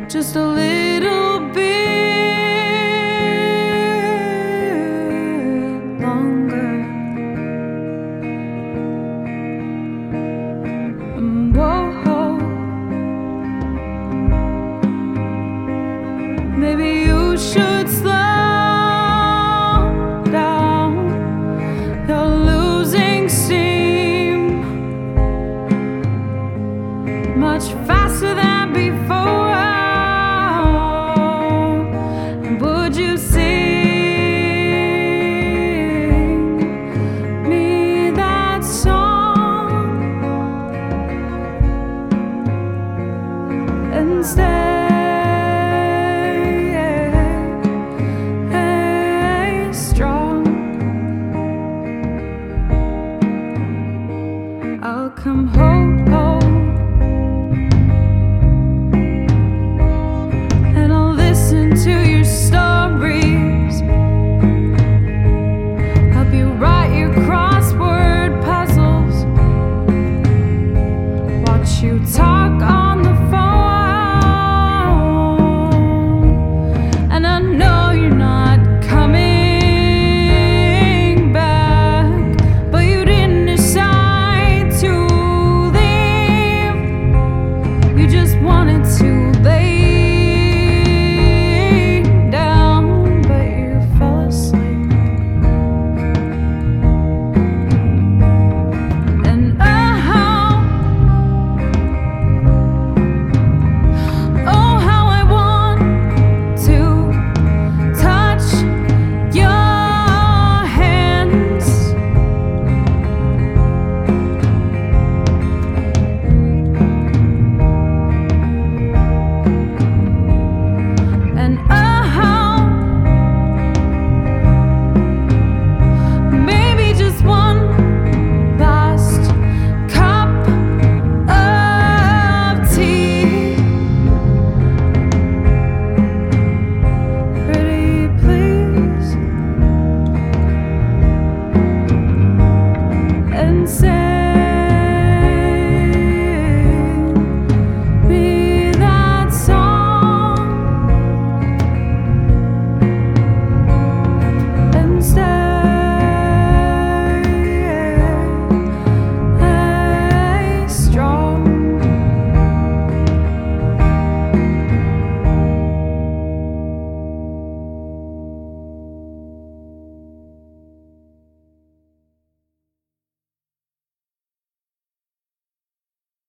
just a little bit longer. Whoa, maybe you should slow down. You're losing steam much faster than before. Would you sing me that song and stay strong? I'll come home. To your stories, help you write your crossword puzzles, watch you talk on the phone. And I know you're not coming back, but you didn't decide to leave. You just wanted to lay